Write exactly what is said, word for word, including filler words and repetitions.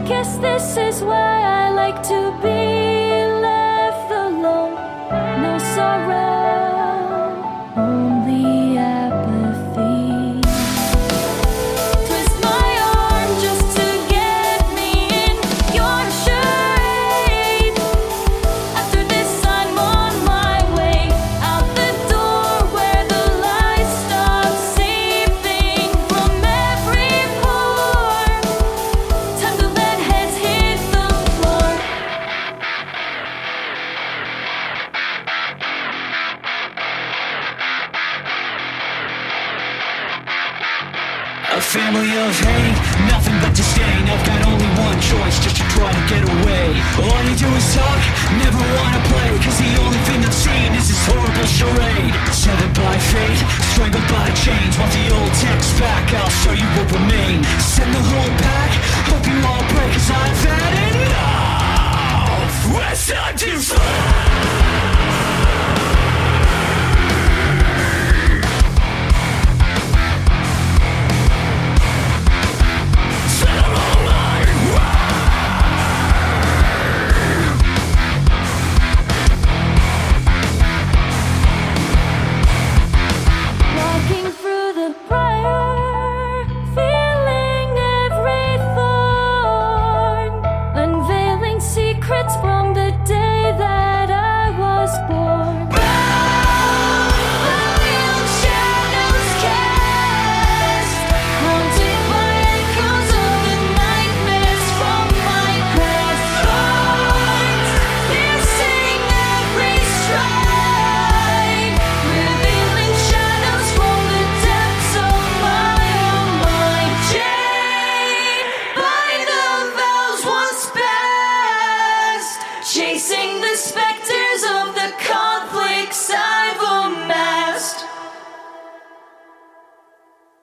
Guess this is why I like to be left alone. No sorrow, only apathy. Twist my arm just to get me in your shape. After this I'm on my way out the door where the light stops seeping from every pore. Time to let heads hit the floor. A family of hate, nothing but disdain. I've got only one choice, just to try to get away. All you do is talk, never wanna play, cause the only thing I've seen is this horrible charade.